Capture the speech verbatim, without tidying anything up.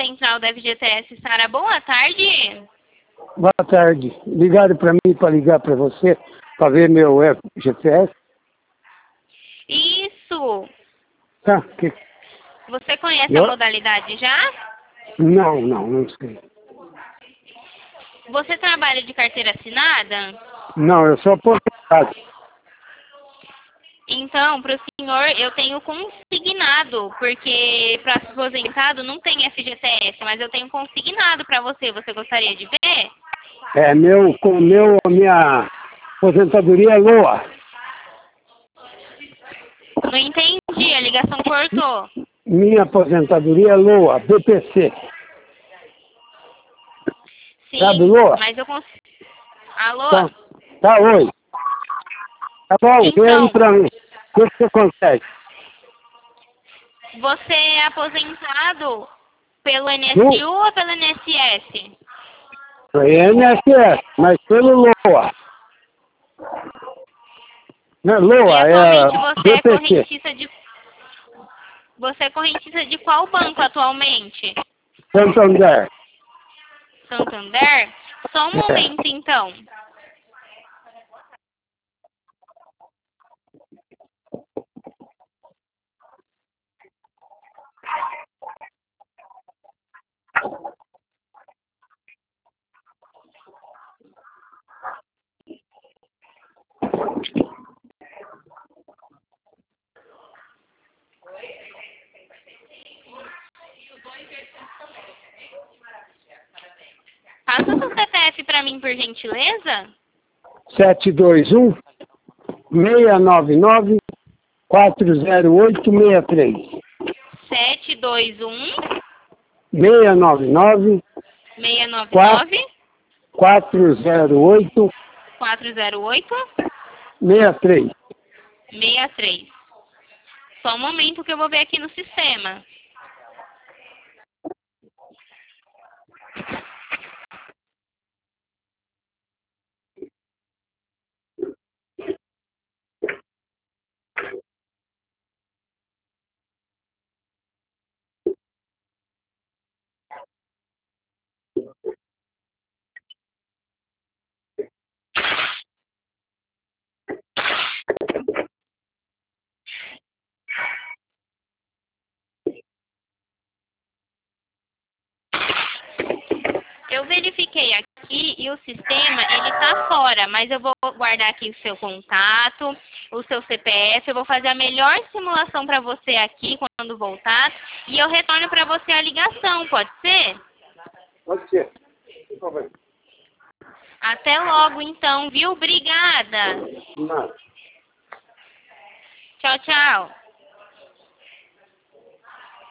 central da F G T S, Sara. Boa tarde. Boa tarde. Ligaram para mim para ligar para você, para ver meu F G T S? Isso. Tá. Que... Você conhece Eu... a modalidade já? Não, não, não sei. Você trabalha de carteira assinada? Não, eu sou aposentado. Então, para o senhor, eu tenho consignado, porque para aposentado não tem F G T S, mas eu tenho consignado para você. Você gostaria de ver? É, meu, com meu, minha aposentadoria é LOA. Não entendi, a ligação cortou. Minha aposentadoria é LOA, B P C. Sim, Sabe LOA? mas eu consigo... Alô? Tá, tá, oi. Tá bom, vem Então, aí pra mim. O que você consegue? você é aposentado pelo N S No, U ou pelo N S S? é N S S, mas pelo LOA. Não, E LOA é atualmente você é B P C. correntista de... Você é correntista de qual banco atualmente? Santander. Santander? Só um É. momento, então. Passa o seu C P F para mim, por gentileza. sete dois um, seis nove nove, quatro zero oito seis três. sete dois um, seis nove nove, seis nove nove, quatro zero oito quatro zero oito, seis três. seis três. Só um momento que eu vou ver aqui no sistema. Eu verifiquei aqui e o sistema, ele tá fora, mas eu vou guardar aqui o seu contato, o seu C P F, eu vou fazer a melhor simulação para você aqui quando voltar e eu retorno para você a ligação, pode ser? Pode ser. Por favor. Até logo então, viu? Obrigada. Não. Tchau, tchau.